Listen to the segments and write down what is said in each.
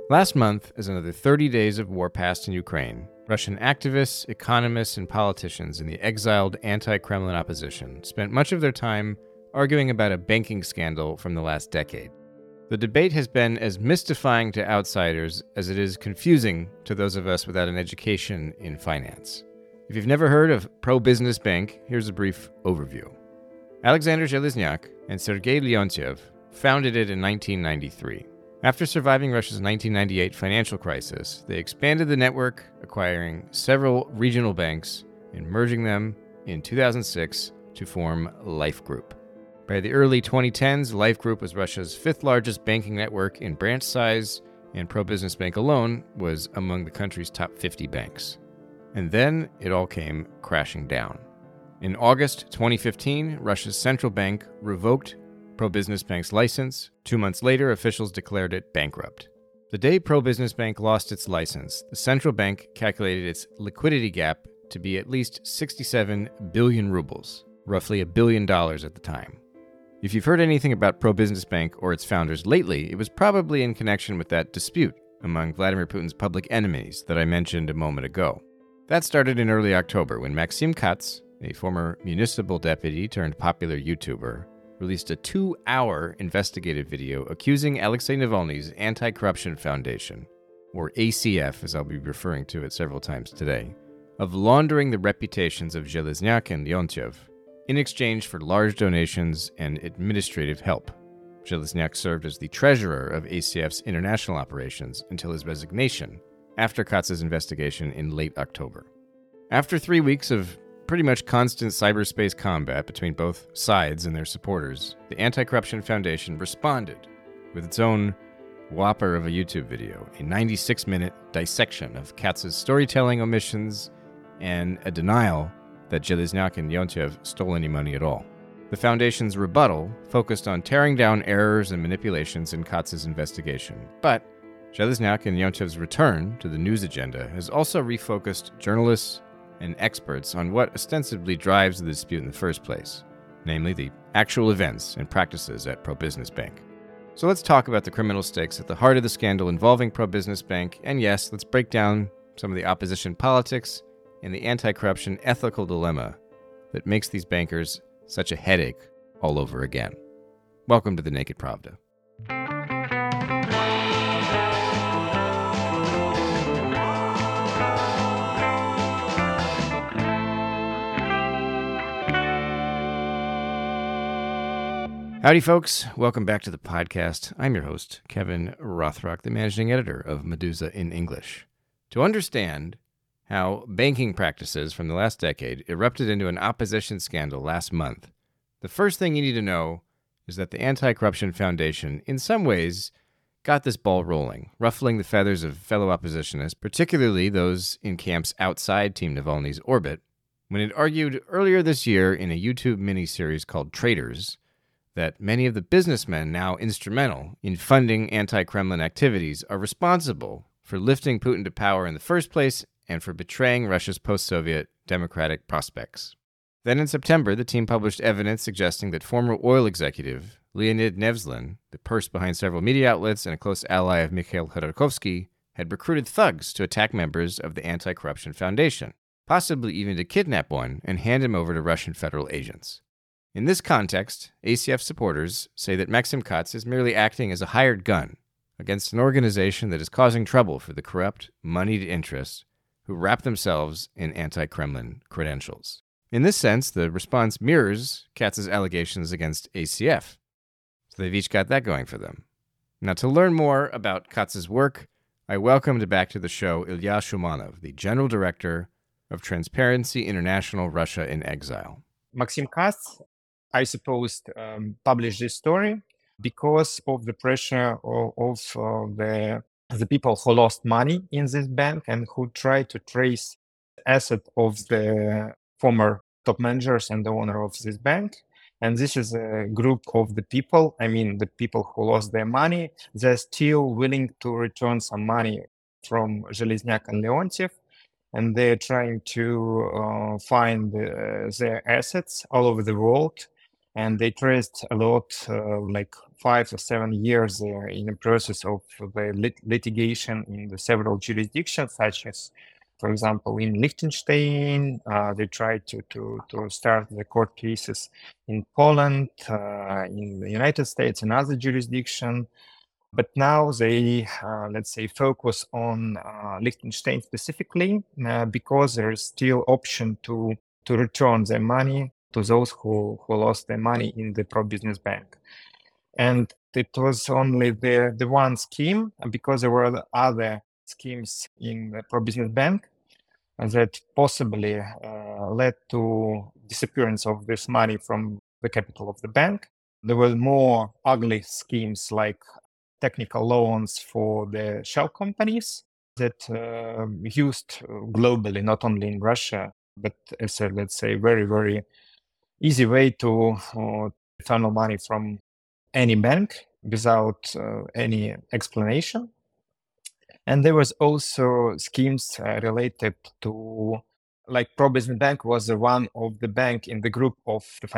Last month, as another 30 days of war passed in Ukraine, Russian activists, economists, and politicians in the exiled anti-Kremlin opposition spent much of their time arguing about a banking scandal from the last decade. The debate has been as mystifying to outsiders as it is confusing to those of us without an education in finance. If you've never heard of Pro-Business Bank, here's a brief overview. Alexander Zhelezniak and Sergei Leontiev founded it in 1993. After surviving Russia's 1998 financial crisis, they expanded the network, acquiring several regional banks and merging them in 2006 to form Life Group. By the early 2010s, Life Group was Russia's fifth largest banking network in branch size, and Pro-Business Bank alone was among the country's top 50 banks. And then it all came crashing down. In August 2015, Russia's central bank revoked Pro-Business Bank's license. 2 months later, officials declared it bankrupt. The day Pro-Business Bank lost its license, the central bank calculated its liquidity gap to be at least 67 billion rubles, roughly $1 billion at the time. If you've heard anything about Pro-Business Bank or its founders lately, it was probably in connection with that dispute among Vladimir Putin's public enemies that I mentioned a moment ago. That started in early October when Maxim Katz, a former municipal deputy turned popular YouTuber, released a 2-hour investigative video accusing Alexei Navalny's Anti-Corruption Foundation, or ACF as I'll be referring to it several times today, of laundering the reputations of Zhelezniak and Leontiev in exchange for large donations and administrative help. Zhelezniak served as the treasurer of ACF's international operations until his resignation after Katz's investigation in late October. After 3 weeks of pretty much constant cyberspace combat between both sides and their supporters, the Anti-Corruption Foundation responded with its own whopper of a YouTube video, a 96-minute dissection of Katz's storytelling omissions and a denial that Zhelezniak and Leontiev stole any money at all. The Foundation's rebuttal focused on tearing down errors and manipulations in Katz's investigation, but Zhelezniak and Leontiev's return to the news agenda has also refocused journalists and experts on what ostensibly drives the dispute in the first place, namely the actual events and practices at Pro-Business Bank. So let's talk about the criminal stakes at the heart of the scandal involving Pro-Business Bank, and yes, let's break down some of the opposition politics and the anti-corruption ethical dilemma that makes these bankers such a headache all over again. Welcome to the Naked Pravda. Howdy, folks. Welcome back to the podcast. I'm your host, Kevin Rothrock, the managing editor of Meduza in English. To understand how banking practices from the last decade erupted into an opposition scandal last month, the first thing you need to know is that the Anti-Corruption Foundation, in some ways, got this ball rolling, ruffling the feathers of fellow oppositionists, particularly those in camps outside Team Navalny's orbit, when it argued earlier this year in a YouTube miniseries called Traitors that many of the businessmen now instrumental in funding anti-Kremlin activities are responsible for lifting Putin to power in the first place and for betraying Russia's post-Soviet democratic prospects. Then in September, the team published evidence suggesting that former oil executive Leonid Nevzlin, the purse behind several media outlets and a close ally of Mikhail Khodorkovsky, had recruited thugs to attack members of the Anti-Corruption Foundation, possibly even to kidnap one and hand him over to Russian federal agents. In this context, ACF supporters say that Maxim Katz is merely acting as a hired gun against an organization that is causing trouble for the corrupt, moneyed interests who wrap themselves in anti-Kremlin credentials. In this sense, the response mirrors Katz's allegations against ACF. So they've each got that going for them. Now, to learn more about Katz's work, I welcomed back to the show Ilya Shumanov, the General Director of Transparency International Russia in Exile. Maxim Katz, I suppose, published this story because of the pressure of the people who lost money in this bank and who tried to trace asset of the former top managers and the owner of this bank. And this is a group of the people, the people who lost their money, they're still willing to return some money from Zhelezniak and Leontiev. And they're trying to find their assets all over the world. And they traced a lot, like 5 or 7 years in the process of the litigation in the several jurisdictions, such as, for example, in Liechtenstein. They tried to start the court cases in Poland, in the United States, and other jurisdictions. But now they, let's say, focus on Liechtenstein specifically because there is still option to return their money to those who lost their money in the pro-business bank. And it was only the one scheme, because there were other schemes in the pro-business bank that possibly led to disappearance of this money from the capital of the bank. There were more ugly schemes like technical loans for the shell companies that used globally, not only in Russia, but as a, let's say, very, very easy way to funnel money from any bank without any explanation. And there was also schemes related to, like, pro-business bank was the one of the bank in the group of the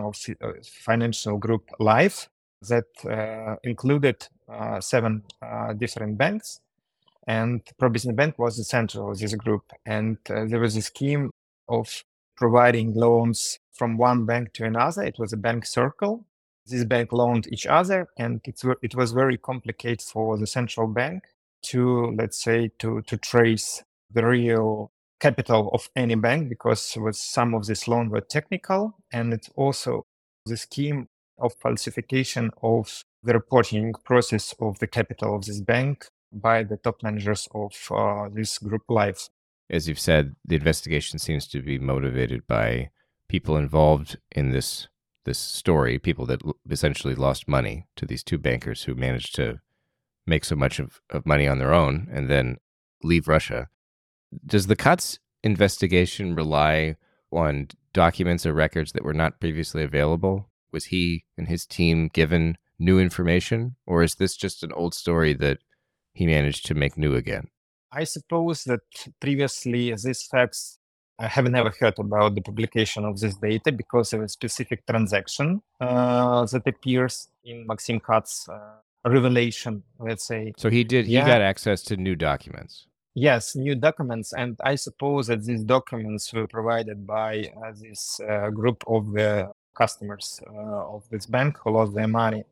financial group Life that included 7 different banks, and pro-business bank was the center of this group. And there was a scheme of providing loans from one bank to another. It was a bank circle. This bank loaned each other, and it was very complicated for the central bank to, let's say, to trace the real capital of any bank, because some of this loan were technical, and it's also the scheme of falsification of the reporting process of the capital of this bank by the top managers of this group Life. As you've said, the investigation seems to be motivated by people involved in this story, people that essentially lost money to these 2 bankers who managed to make so much of money on their own and then leave Russia. Does the Katz investigation rely on documents or records that were not previously available? Was he and his team given new information, or is this just an old story that he managed to make new again? I suppose that previously these facts, I have never heard about the publication of this data because of a specific transaction that appears in Maxim Katz's revelation, let's say. So he got access to new documents. Yes, new documents. And I suppose that these documents were provided by this group of the customers of this bank who lost their money.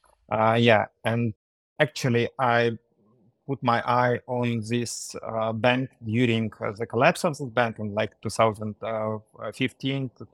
And actually, I put my eye on this bank during the collapse of this bank in like 2015 to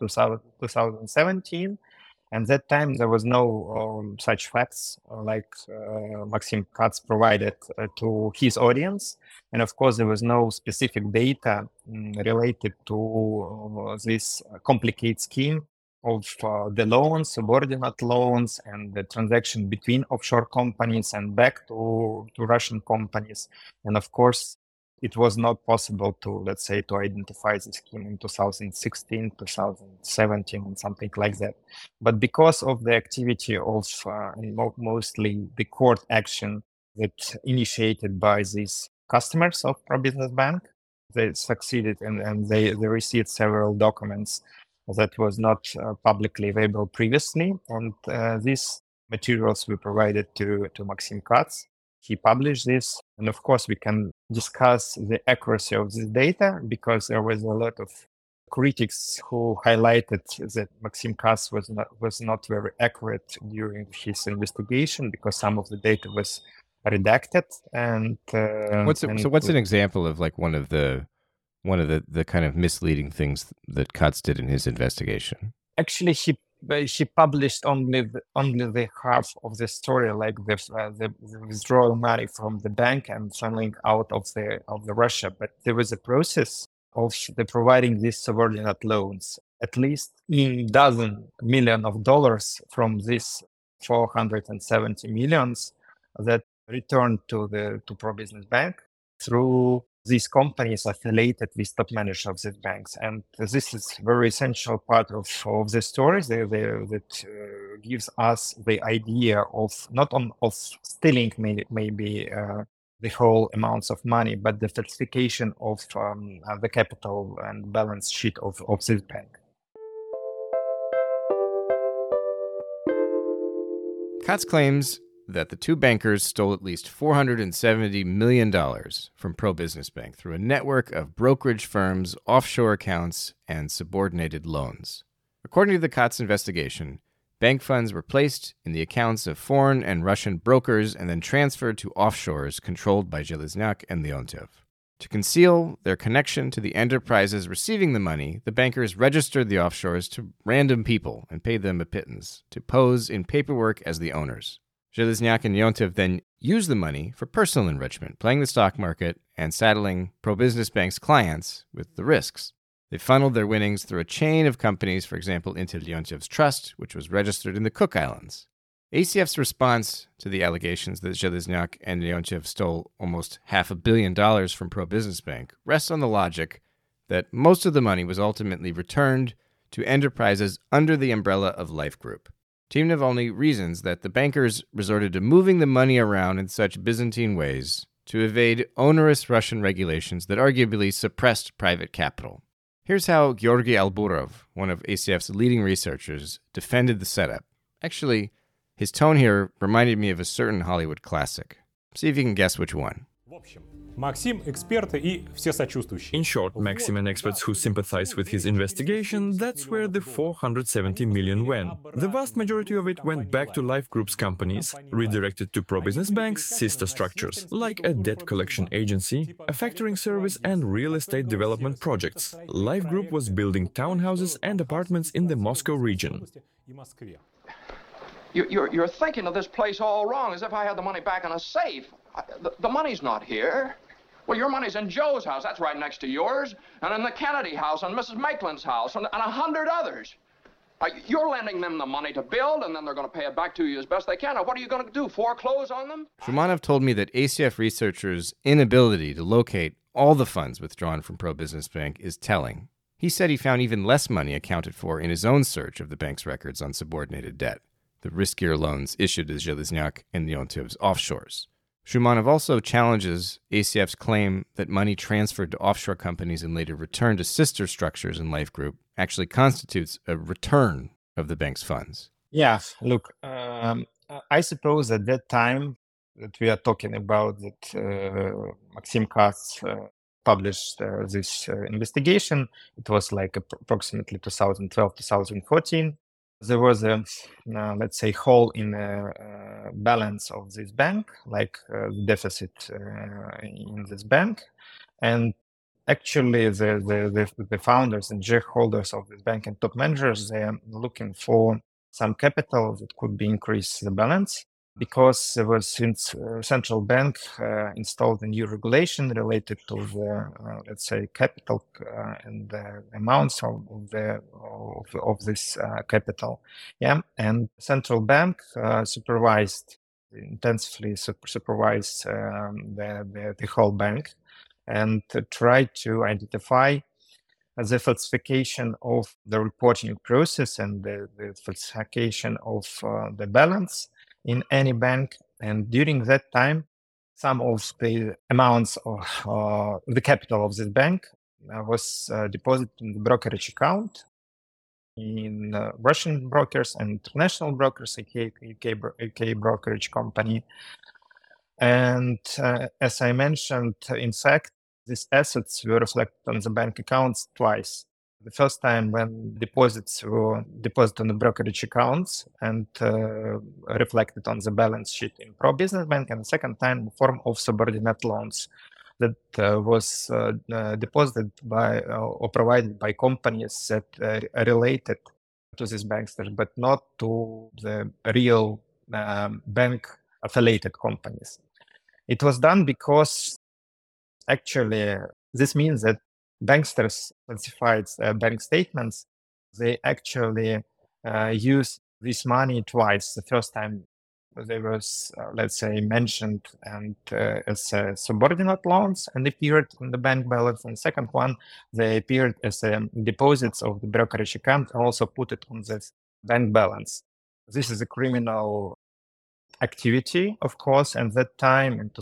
2017. And that time there was no such facts like Maxim Katz provided to his audience. And of course, there was no specific data related to this complicated scheme of the loans, subordinate loans, and the transaction between offshore companies and back to Russian companies. And of course, it was not possible to, let's say, to identify the scheme in 2016, 2017, and something like that. But because of the activity of mostly the court action that initiated by these customers of pro-business bank, they succeeded and they received several documents that was not publicly available previously. And these materials were provided to Maxim Katz. He published this. And of course, we can discuss the accuracy of this data because there was a lot of critics who highlighted that Maxim Katz was not very accurate during his investigation because some of the data was redacted. And what's an example of like one of the kind of misleading things that Katz did in his investigation? Actually, she published only the half of the story, like the withdrawal money from the bank and funneling out of the Russia. But there was a process of the providing these subordinate loans, at least in dozen million of dollars from this 470 millions that returned to pro-business bank through these companies affiliated with top managers of these banks. And this is very essential part of the story that gives us the idea of not of stealing maybe the whole amounts of money, but the falsification of the capital and balance sheet of this bank. Katz claims that the two bankers stole at least $470 million from Pro Business Bank through a network of brokerage firms, offshore accounts, and subordinated loans. According to the Katz investigation, bank funds were placed in the accounts of foreign and Russian brokers and then transferred to offshores controlled by Zhelezniak and Leontiev. To conceal their connection to the enterprises receiving the money, the bankers registered the offshores to random people and paid them a pittance to pose in paperwork as the owners. Zhelezniak and Leontiev then used the money for personal enrichment, playing the stock market and saddling Pro Business Bank's clients with the risks. They funneled their winnings through a chain of companies, for example, into Leontiev's trust, which was registered in the Cook Islands. ACF's response to the allegations that Zhelezniak and Leontiev stole almost $500 million from Pro Business Bank rests on the logic that most of the money was ultimately returned to enterprises under the umbrella of Life Group. Team Navalny reasons that the bankers resorted to moving the money around in such Byzantine ways to evade onerous Russian regulations that arguably suppressed private capital. Here's how Georgy Alburov, one of ACF's leading researchers, defended the setup. Actually, his tone here reminded me of a certain Hollywood classic. See if you can guess which one. In short, Maxim and experts who sympathize with his investigation, that's where the 470 million went. The vast majority of it went back to Life Group's companies, redirected to Pro Business Bank's sister structures, like a debt collection agency, a factoring service, and real estate development projects. Life Group was building townhouses and apartments in the Moscow region. You're thinking of this place all wrong, as if I had the money back in a safe. The money's not here. Well, your money's in Joe's house. That's right next to yours. And in the Kennedy house, and Mrs. Maitland's house, and 100 others. You're lending them the money to build, and then they're going to pay it back to you as best they can. Now, what are you going to do, foreclose on them? Shumanov told me that ACF researchers' inability to locate all the funds withdrawn from Pro Business Bank is telling. He said he found even less money accounted for in his own search of the bank's records on subordinated debt, the riskier loans issued to Zhelezniak and Leontiev's offshores. Shumanov also challenges ACF's claim that money transferred to offshore companies and later returned to sister structures in Life Group actually constitutes a return of the bank's funds. Yeah, look, I suppose at that time that we are talking about that Maxim Katz published this investigation, it was like approximately 2012, 2014. There was a, let's say, hole in the balance of this bank, like deficit in this bank. And actually, the founders and shareholders of this bank and top managers, they are looking for some capital that could be increased the balance, because there was, since central bank installed a new regulation related to the, let's say, capital and the amounts of this capital. Yeah, and central bank intensively supervised the whole bank and tried to identify the falsification of the reporting process and the falsification of the balance in any bank. And during that time, some of the amounts of the capital of this bank was deposited in the brokerage account in Russian brokers and international brokers, UK brokerage company. And as I mentioned, in fact, these assets were reflected on the bank accounts twice. The first time when deposits were deposited on the brokerage accounts and reflected on the balance sheet in Pro Business Bank, and the second time in the form of subordinate loans that was deposited by or provided by companies that are related to these banksters, but not to the real bank affiliated companies. It was done because actually this means that banksters falsified bank statements. They actually use this money twice. The first time they was, let's say, mentioned and as subordinate loans and appeared in the bank balance. And the second one, they appeared as deposits of the brokerage account and also put it on the bank balance. This is a criminal activity, of course. And that time in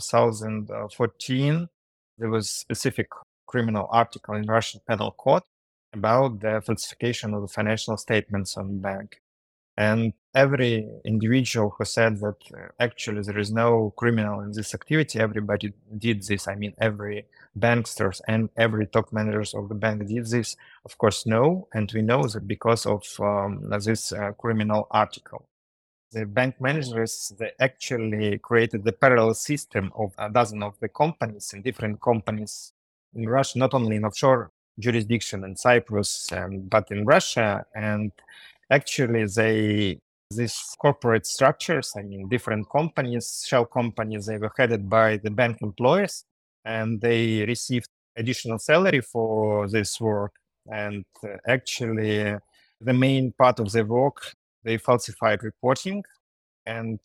2014, there was specific criminal article in Russian Penal Code about the falsification of the financial statements on bank. And every individual who said that actually there is no criminal in this activity, everybody did this. I mean, every banksters and every top managers of the bank did this. Of course, no. And we know that because of this criminal article. The bank managers, they actually created the parallel system of a dozen of the companies and different companies in Russia, not only in offshore jurisdiction in Cyprus, but in Russia. And actually, these corporate structures, I mean, different companies, shell companies, they were headed by the bank employees, and they received additional salary for this work. And actually, the main part of the work, they falsified reporting, and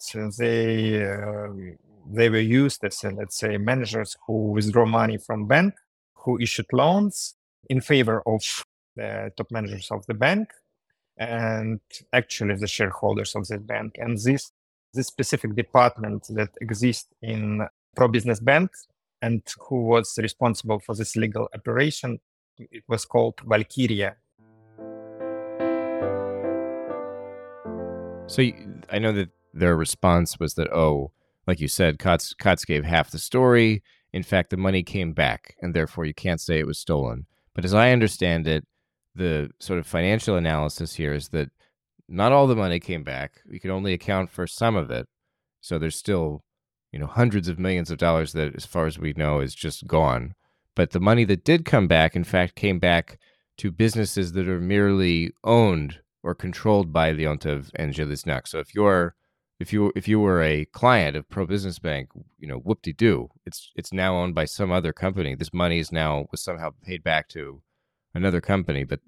they were used as, let's say, managers who withdraw money from bank, who issued loans in favor of the top managers of the bank and actually the shareholders of the bank. And this specific department that exists in Pro Business Bank and who was responsible for this legal operation, it was called Valkyria. So I know that their response was that, oh, like you said, Kotz gave half the story. In fact, the money came back, and therefore you can't say it was stolen. But as I understand it, the sort of financial analysis here is that not all the money came back. We could only account for some of it. So there's still, hundreds of millions of dollars that, as far as we know, is just gone. But the money that did come back, in fact, came back to businesses that are merely owned or controlled by Leontiev and Zheleznyak. So if you were a client of Pro Business Bank, whoop-de-doo, it's now owned by some other company. This money was somehow paid back to another company, but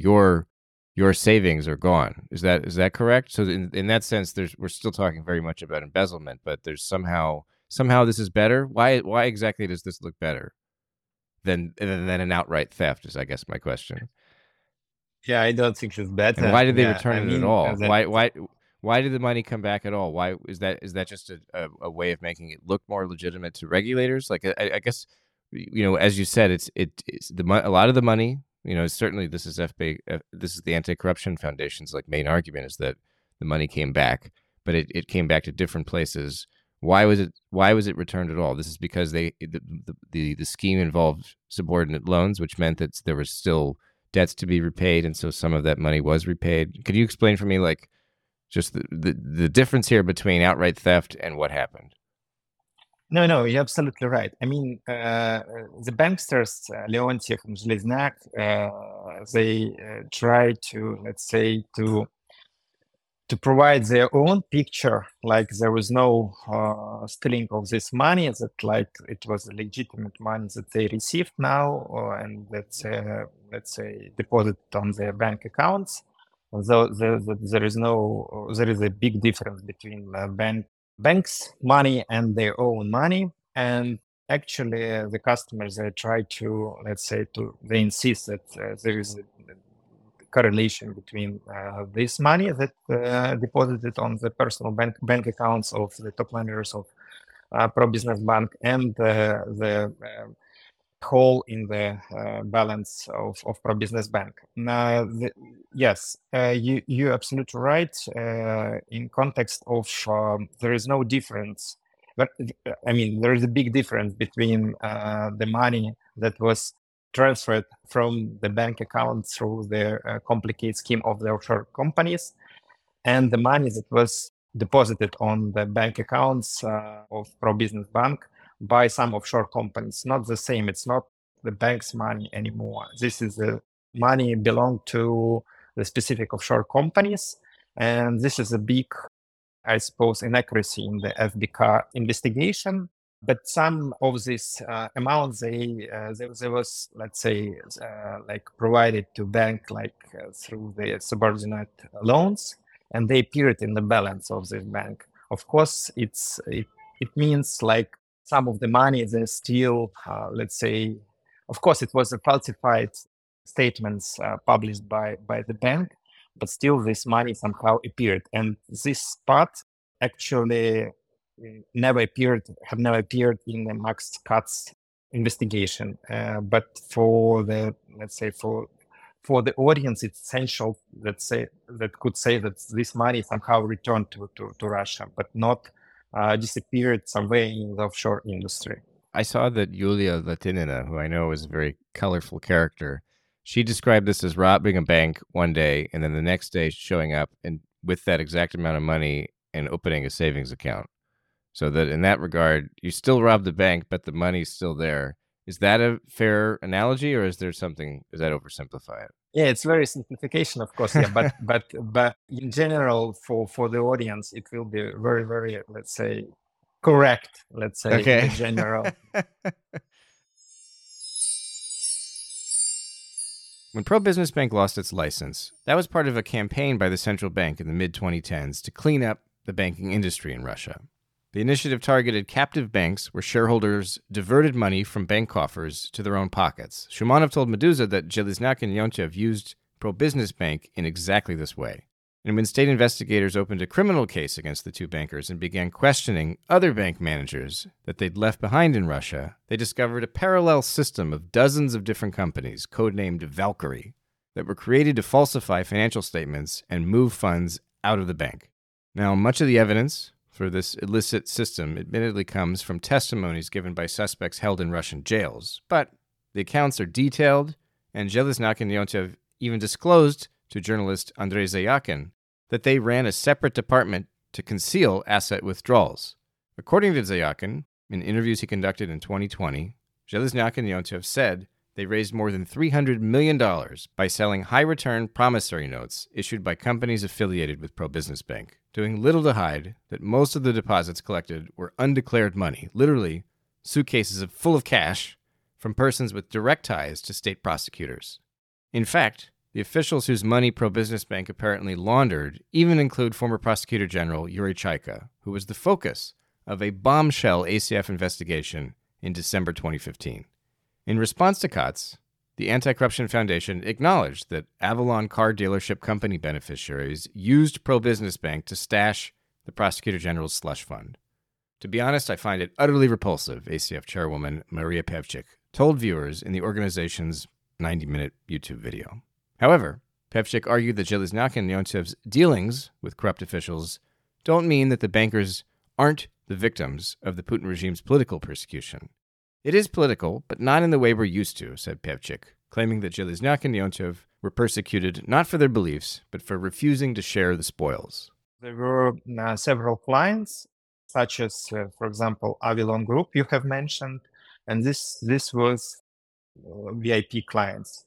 your savings are gone. Is that correct? So in that sense, we're still talking very much about embezzlement, but there's somehow this is better. Why exactly does this look better than an outright theft? Is I guess my question. Yeah, I don't think it's better. And why did they return it at all? Why did the money come back at all? Why is that just a way of making it look more legitimate to regulators? Like I guess as you said, it's a lot of the money. Certainly this is this is the Anti-Corruption Foundation's main argument is that the money came back, but it came back to different places. Why was it returned at all? This is because the scheme involved subordinate loans, which meant that there was still debts to be repaid, and so some of that money was repaid. Could you explain for me, just the difference here between outright theft and what happened? No, you're absolutely right. I mean, the banksters, Leontiev and Zheleznyak, they try to, let's say, to provide their own picture, like there was no stealing of this money, that it was legitimate money that they received now, and let's say deposited on their bank accounts. Although there is a big difference between banks' money and their own money, and actually the customers, they try to, let's say, they insist that there is a correlation between this money that deposited on the personal bank accounts of the top managers of Pro Business Bank and the hole in the balance of Pro Business Bank. Now, yes, you're absolutely right. In context of there is no difference, but I mean there is a big difference between the money that was transferred from the bank account through the complicated scheme of the offshore companies and the money that was deposited on the bank accounts of Pro Business Bank by some offshore companies. Not the same. It's not the bank's money anymore. This is the money belong to the specific offshore companies. And this is a big, I suppose, inaccuracy in the FBK investigation. But some of these amounts, there was, let's say, provided to bank through the subordinate loans, and they appeared in the balance of this bank. Of course, it means some of the money is still, let's say, of course, it was a falsified statements published by the bank, but still this money somehow appeared. And this part actually have never appeared in the Max Kotz investigation. But for the, let's say, for for the audience, it's essential that could say that this money somehow returned to Russia, but not disappeared somewhere in the offshore industry. I saw that Yulia Latinina, who I know is a very colorful character, she described this as robbing a bank one day and then the next day showing up and with that exact amount of money and opening a savings account. So that in that regard, you still robbed the bank, but the money's still there. Is that a fair analogy, or is that oversimplify it? Yeah, it's very simplification, of course. Yeah, but in general, for the audience, it will be very, very, let's say, correct. Let's say Okay. in general. When Pro Business Bank lost its license, that was part of a campaign by the central bank in the mid-2010s to clean up the banking industry in Russia. The initiative targeted captive banks where shareholders diverted money from bank coffers to their own pockets. Shumanov told Meduza that Zheleznyak and Leontiev used Pro Business Bank in exactly this way. And when state investigators opened a criminal case against the two bankers and began questioning other bank managers that they'd left behind in Russia, they discovered a parallel system of dozens of different companies, codenamed Valkyrie, that were created to falsify financial statements and move funds out of the bank. Now, much of the evidence for this illicit system admittedly comes from testimonies given by suspects held in Russian jails, but the accounts are detailed, and Zheleznyak and Leontiev even disclosed to journalist Andrei Zayakin that they ran a separate department to conceal asset withdrawals. According to Zayakin, in interviews he conducted in 2020, Zheleznyak and Leontiev said they raised more than $300 million by selling high-return promissory notes issued by companies affiliated with Pro Business Bank, doing little to hide that most of the deposits collected were undeclared money, literally suitcases full of cash from persons with direct ties to state prosecutors. In fact, the officials whose money Pro Business Bank apparently laundered even include former Prosecutor General Yuri Chaika, who was the focus of a bombshell ACF investigation in December 2015. In response to Katz, the Anti-Corruption Foundation acknowledged that Avalon car dealership company beneficiaries used Pro Business Bank to stash the Prosecutor General's slush fund. To be honest, I find it utterly repulsive, ACF chairwoman Maria Pevchik told viewers in the organization's 90-minute YouTube video. However, Pevchik argued that Zheleznyak and Leontiev's dealings with corrupt officials don't mean that the bankers aren't the victims of the Putin regime's political persecution. It is political, but not in the way we're used to, said Pevchik, claiming that Zheleznyak and Leontiev were persecuted not for their beliefs, but for refusing to share the spoils. There were several clients, such as, for example, Avalon Group you have mentioned, and this was VIP clients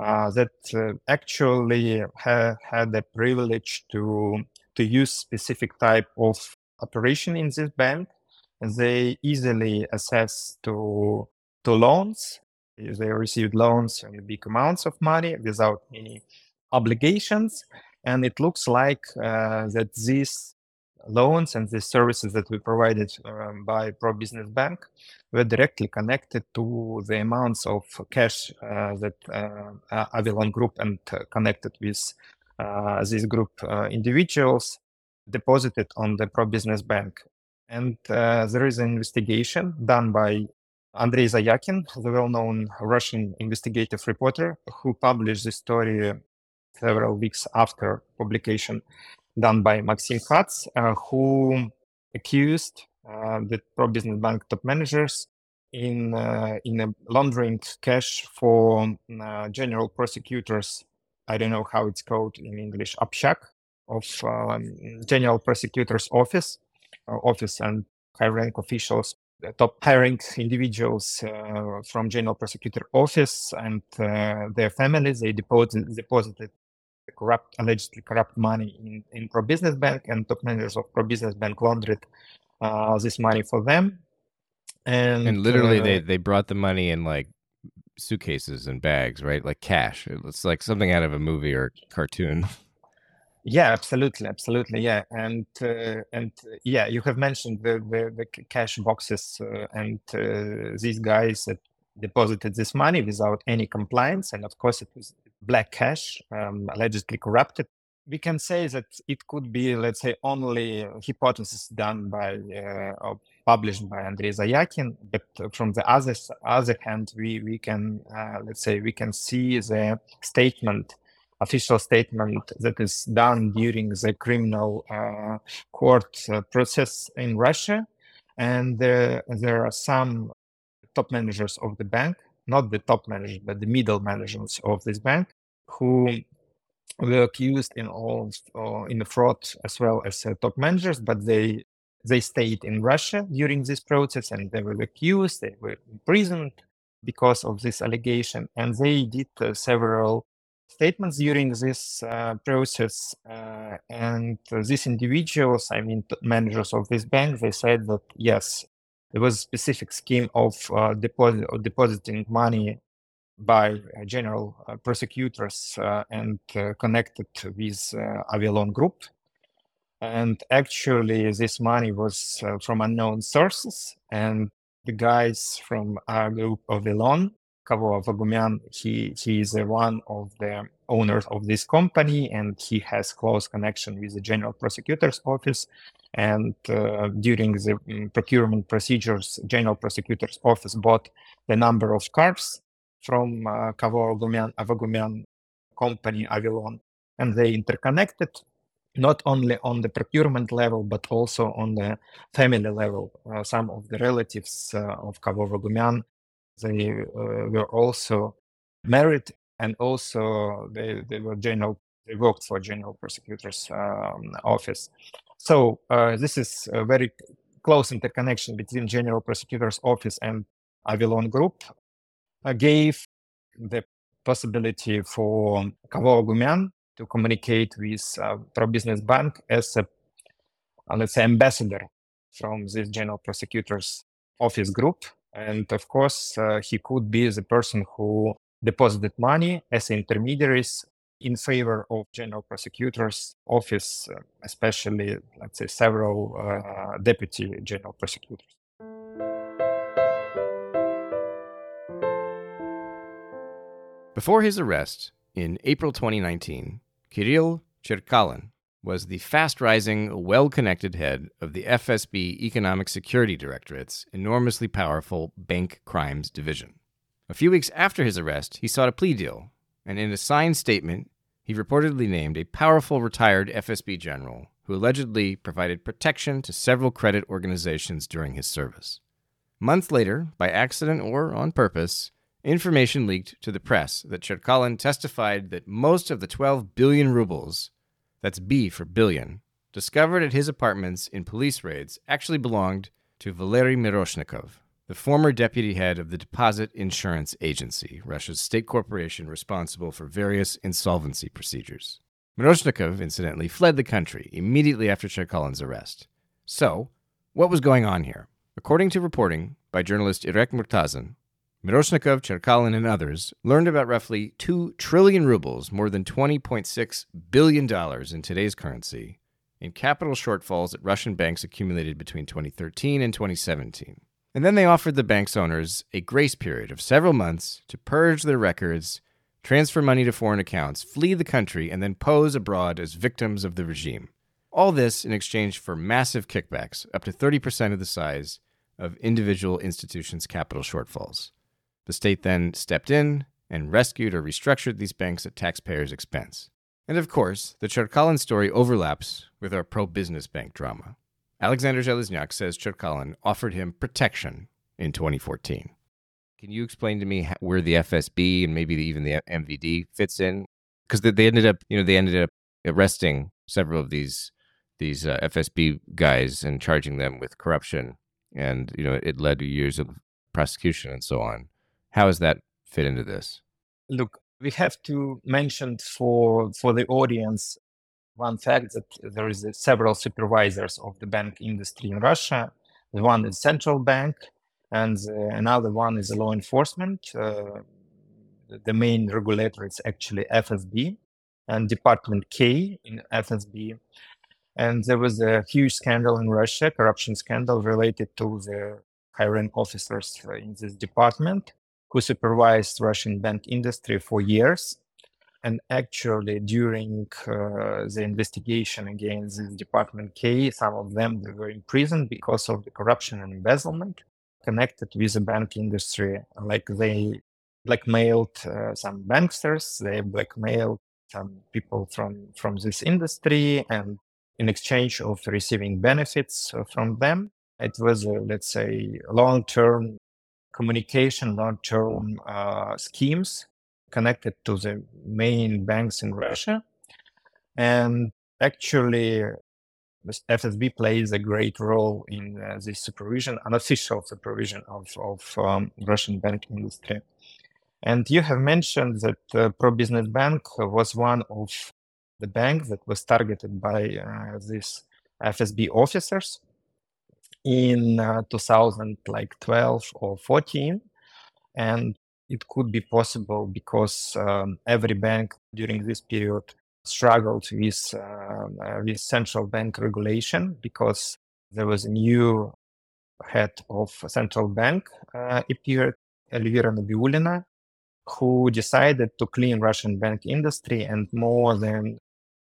that actually had the privilege to use specific type of operation in this bank. They easily access to loans. They received loans in big amounts of money without any obligations. And it looks like that these loans and the services that we provided by Pro Business Bank were directly connected to the amounts of cash that Avalon Group and connected with this group individuals deposited on the Pro Business Bank. And there is an investigation done by Andrei Zayakin, the well-known Russian investigative reporter, who published this story several weeks after publication, done by Maxim Katz, who accused the Pro Business Bank top managers in laundering cash for general prosecutors. I don't know how it's called in English, Общак, of General Prosecutor's Office and high-rank officials, top high-rank individuals from General Prosecutor Office and their families. They deposited allegedly corrupt money in Pro Business Bank, and top managers of Pro Business Bank laundered this money for them. And literally, they brought the money in like suitcases and bags, right? Like cash. It's like something out of a movie or cartoon. Yeah, absolutely, yeah, and yeah, you have mentioned the cash boxes and these guys that deposited this money without any compliance, and of course it was black cash, allegedly corrupted. we can say that it could be, let's say, only hypothesis done by or published by Andrei Zayakin. But from the other hand, we can let's say we can see the official statement that is done during the criminal court process in Russia, and there are some top managers of the bank, not the top managers, but the middle managers of this bank, who were accused in the fraud as well as top managers, but they stayed in Russia during this process, and they were accused, they were imprisoned because of this allegation, and they did several statements during this process. And these individuals, I mean, managers of this bank, they said that yes, there was a specific scheme of depositing money by general prosecutors and connected with Avilon Group. And actually, this money was from unknown sources. And the guys from our group, Avilon, Kavo Avagumyan, he is one of the owners of this company, and he has close connection with the General Prosecutor's Office. And during the procurement procedures, General Prosecutor's Office bought the number of cars from Kavo Avagumyan company, Avilon, and they interconnected not only on the procurement level, but also on the family level. Some of the relatives of Kavo Avagumyan, they were also married, and also they worked for General Prosecutor's Office. So this is a very close interconnection between General Prosecutor's Office and Avilon Group. Gave the possibility for Kavo Avagumyan to communicate with Pro-Business Bank as a, let's say, ambassador from this General Prosecutor's Office group. And of course, he could be the person who deposited money as intermediaries in favor of General Prosecutor's Office, especially, let's say, several deputy General Prosecutors. Before his arrest, in April 2019, Kirill Cherkalin was the fast-rising, well-connected head of the FSB Economic Security Directorate's enormously powerful Bank Crimes Division. A few weeks after his arrest, he sought a plea deal, and in a signed statement, he reportedly named a powerful retired FSB general who allegedly provided protection to several credit organizations during his service. Months later, by accident or on purpose, information leaked to the press that Cherkalin testified that most of the 12 billion rubles, that's B for billion, discovered at his apartments in police raids actually belonged to Valery Miroshnikov, the former deputy head of the Deposit Insurance Agency, Russia's state corporation responsible for various insolvency procedures. Miroshnikov, incidentally, fled the country immediately after Cherkalin's arrest. So, what was going on here? According to reporting by journalist Irek Murtazin, Miroshnikov, Cherkalin, and others learned about roughly 2 trillion rubles, more than $20.6 billion in today's currency, in capital shortfalls that Russian banks accumulated between 2013 and 2017. And then they offered the bank's owners a grace period of several months to purge their records, transfer money to foreign accounts, flee the country, and then pose abroad as victims of the regime. All this in exchange for massive kickbacks, up to 30% of the size of individual institutions' capital shortfalls. The state then stepped in and rescued or restructured these banks at taxpayers' expense. And of course, the Cherkalin story overlaps with our pro-business bank drama. Alexander Zhelezniak says Cherkalin offered him protection in 2014. Can you explain to me where the FSB and maybe even the MVD fits in? Because they ended up arresting several of these FSB guys and charging them with corruption, and it led to years of prosecution and so on. How does that fit into this? Look, we have to mention for the audience one fact that there is several supervisors of the bank industry in Russia. The one is central bank, and another one is law enforcement. The main regulator is actually FSB and Department K in FSB. And there was a huge scandal in Russia, corruption scandal related to the high-rank officers in this department, who supervised Russian bank industry for years. And actually, during the investigation against this Department K, some of them they were imprisoned because of the corruption and embezzlement connected with the bank industry. Like they blackmailed some banksters, they blackmailed some people from this industry, and in exchange of receiving benefits from them, it was, let's say, long-term communication, long-term schemes connected to the main banks in Russia. And actually, the FSB plays a great role in this supervision, unofficial supervision of Russian banking industry. And you have mentioned that Pro-Business Bank was one of the banks that was targeted by these FSB officers in 2012 or 14. And it could be possible because every bank during this period struggled with central bank regulation, because there was a new head of central bank appeared, Elvira Nabiulina, who decided to clean Russian bank industry, and more than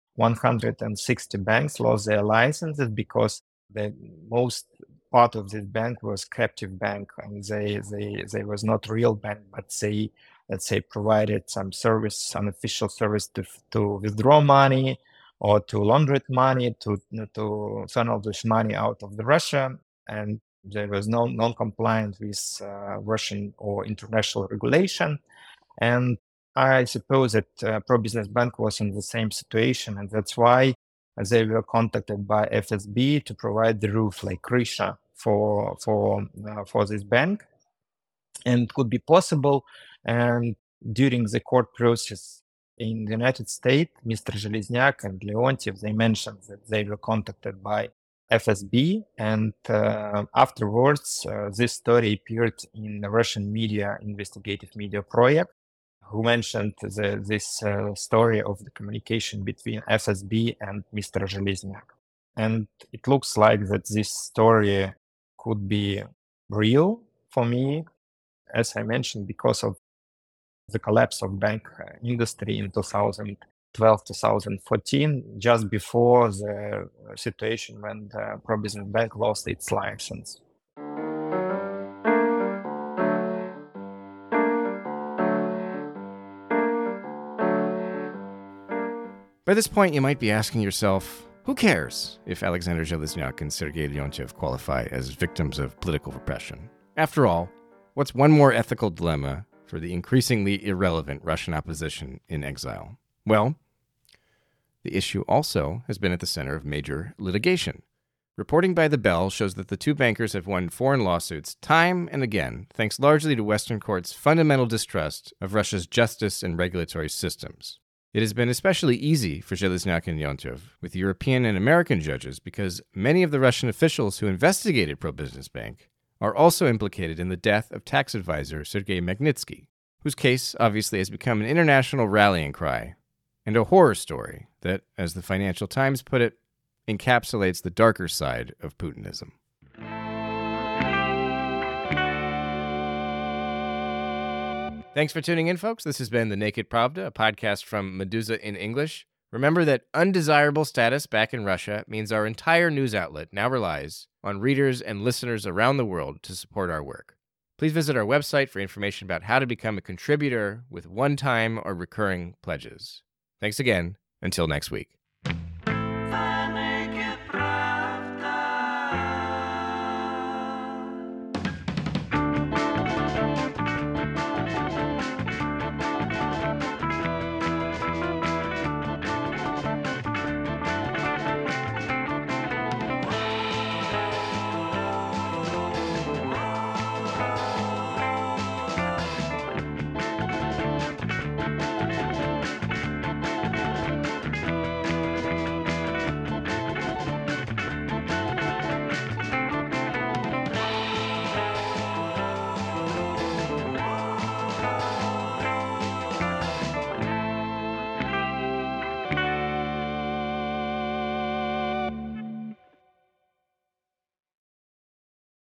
160 banks lost their licenses because the most part of this bank was captive bank, and they was not real bank, but they, let's say, provided some service, unofficial service to withdraw money or to launder money, to funnel this money out of the Russia, and there was no non-compliance with Russian or international regulation. And I suppose that Pro-Business Bank was in the same situation, and that's why they were contacted by FSB to provide the roof, like Krisha, for this bank. And it could be possible. And during the court process in the United States, Mr. Zhelezniak and Leontiev, they mentioned that they were contacted by FSB, and afterwards, this story appeared in the Russian media, investigative media project, who mentioned this story of the communication between FSB and Mr. Zhelezniak. And it looks like that this story could be real for me, as I mentioned, because of the collapse of bank industry in 2012-2014, just before the situation when the Pro-Business Bank lost its license. By this point, you might be asking yourself, who cares if Alexander Zhelezniak and Sergei Leontiev qualify as victims of political repression? After all, what's one more ethical dilemma for the increasingly irrelevant Russian opposition in exile? Well, the issue also has been at the center of major litigation. Reporting by The Bell shows that the two bankers have won foreign lawsuits time and again, thanks largely to Western courts' fundamental distrust of Russia's justice and regulatory systems. It has been especially easy for Zhelezniak and Leontiev with European and American judges because many of the Russian officials who investigated Pro-Business Bank are also implicated in the death of tax advisor Sergei Magnitsky, whose case obviously has become an international rallying cry and a horror story that, as the Financial Times put it, encapsulates the darker side of Putinism. Thanks for tuning in, folks. This has been The Naked Pravda, a podcast from Meduza in English. Remember that undesirable status back in Russia means our entire news outlet now relies on readers and listeners around the world to support our work. Please visit our website for information about how to become a contributor with one-time or recurring pledges. Thanks again. Until next week.